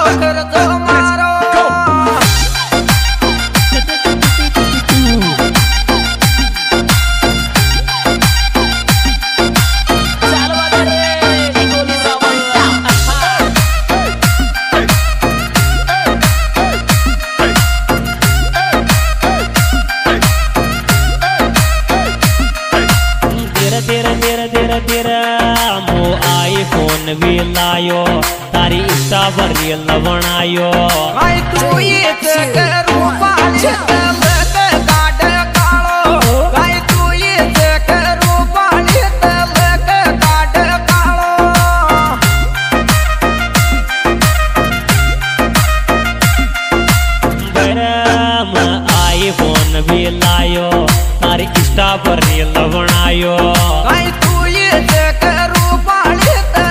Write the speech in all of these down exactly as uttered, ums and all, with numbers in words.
भी लायो तारी इंस्टा पर रील बनायो आई तू ये करू पाले तले काट कालो आई तू ये करू पाले तले काट कालो गरम आईफोन भी लायो तारी इंस्टा पर रील बनायो आई तू ये करू पाले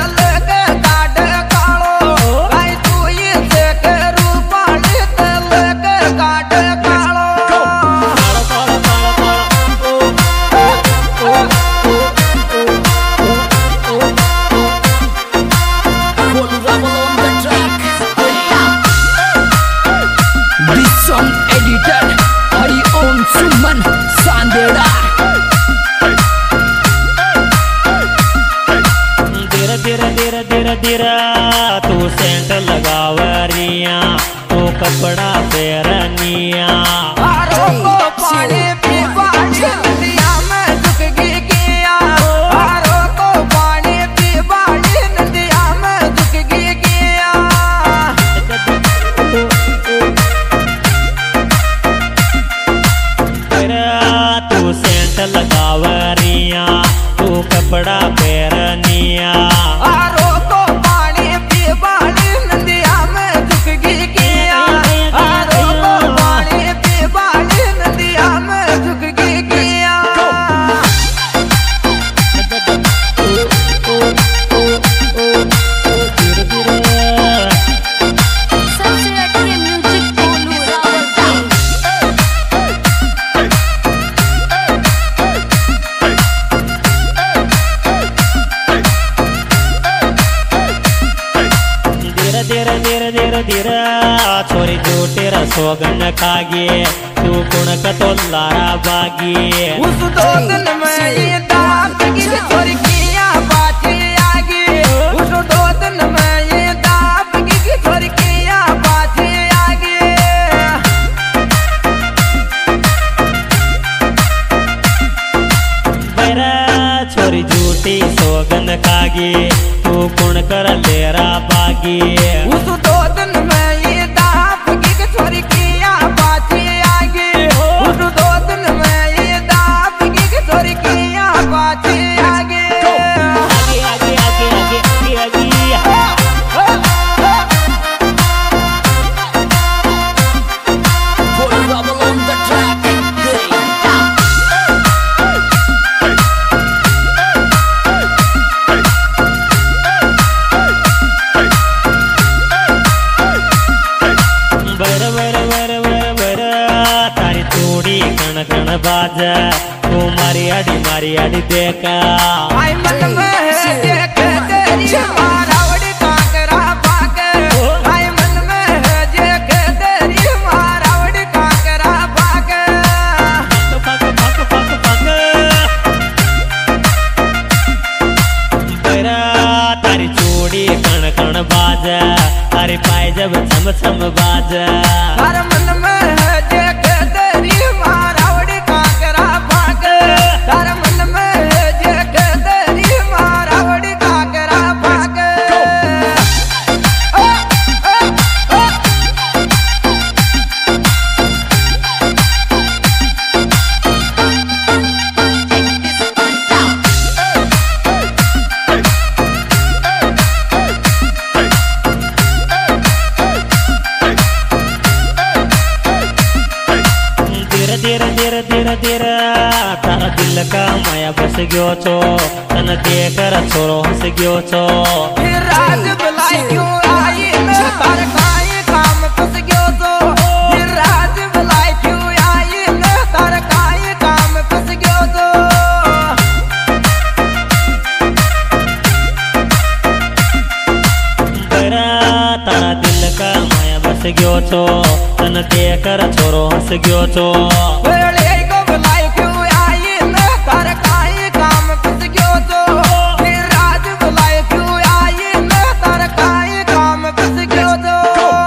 तू सेंट लगावरिया तू कपड़ा पहरनिया आरो को पानी पीवानी नदिया में झुक गया आरो को पानी पीवानी नदिया में झुक गया तू सेंट लगावरिया तू कपड़ा पहरनिया आरो को पानी पीवानी नदिया में झुक गया आरो को पानी पीवानी नदिया में झुक गया छोरी जो तेरा सोगन खागे तू कुण कतोलारा बागी उस दो दिन में ये दांत की छोरी किया बातें आगे उस दो दिन में ये दांत की छोरी किया बातें आगे मेरा छोरी झूठी सोगन खागे तू कुण कर लेरा बागी उस दो दिन में ये दांत की छोरी किया बातें आगे उस दो दिन में ये दांत की छोरी किया बातें आगे आगे आगे आगे आगे आगे बाज तू मारी आड़ी मारी आड़ी देखा आई मन में है देख तेरी मारावड़ी कांकरा पाक आई मन में है देख तेरी मारावड़ी कांकरा पाक पक पक पक पक बेरा तारी चूड़ी कण कण बाज तारी पाय जब छम छम बाज हर मन में है देख तेरी मारावड़ी कांकरा पाक हर मन में है देख तेरी मारावड़ी कांकरा पाक तारा दिल का माया बस गयो छो तन देकर छोरो हंस गयो छो फिर रात बुलाई क्यों आई मैं तार काई काम फंस गयो तो फिर रात बुलाई क्यों आई मैं तार काई काम फंस गयो तो तारा दिल का माया बस गयो छो तन देकर छोरो हंस गयो छो वेले को बुलाए क्यों आई न तार काई काम फस गयो छो फिर राज बुलाए क्यों आई न तार काई काम फस गयो छो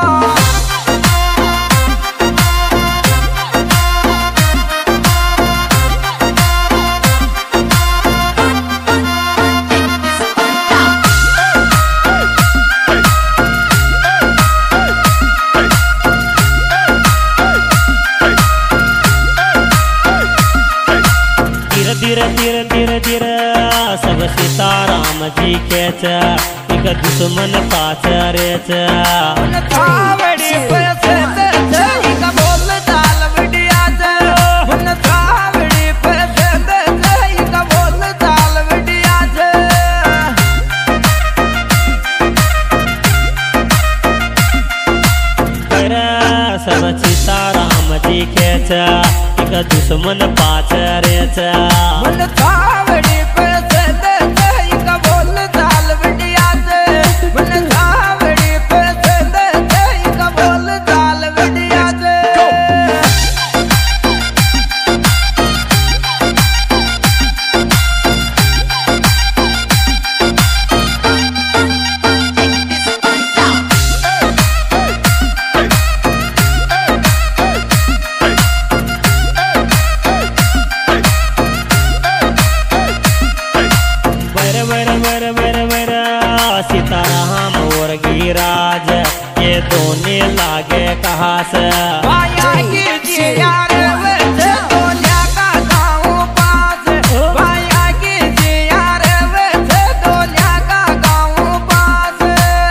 धीरे धीरे धीरे धीरे सब सीताराम जी के एक दुश्मन पाच रे थावड़ी पैसे दे एक बोल चाल बिटिया से उन थावड़ी पैसे दे एक बोल चाल बिटिया से सब सीताराम जी के एक दुश्मन पाच रे मन थावड़ी पैसे दे एक बोल चाल बिटिया से मन थावड़ी पैसे दे एक बोल चाल बिटिया से सीताराम और गिराज ये दोनों लागे कहा से माया की जियार वैसे दोनिया का गाँव पास माया की जियार वैसे दोनिया का गाँव पास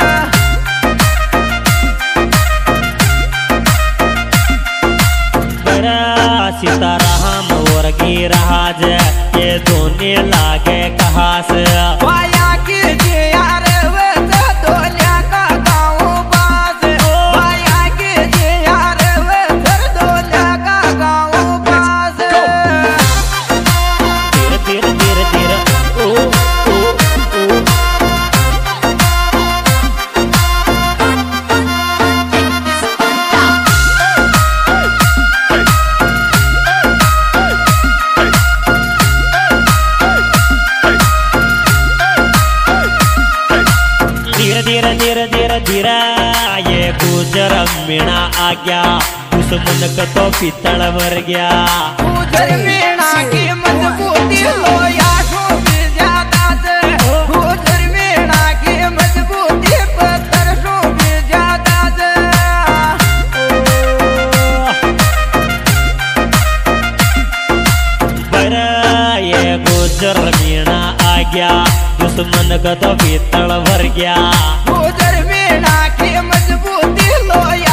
बड़ा सीताराम और गिराज ये दोनों लागे कहा से माया की जियार वैसे दोनिया का गाँव पास माया की जियार वैसे दोनिया का गाँव पास धीरे धीरे धीरे धीरे ओ ओ ओ धीरे धीरे धीरे धीरे धीरे ये गुजर मीणा आ गया दुश्मन का तो पितल मर गया गुजर मीणा की मजबूती लोया शोभी ज्यादा से गुजर मीणा की मजबूती पत्थर शोभी ज्यादा से बड़ा ये गुजर मीणा आ गया दुश्मन का तो पितल भर गया गुजर मीणा की मजबूती लोया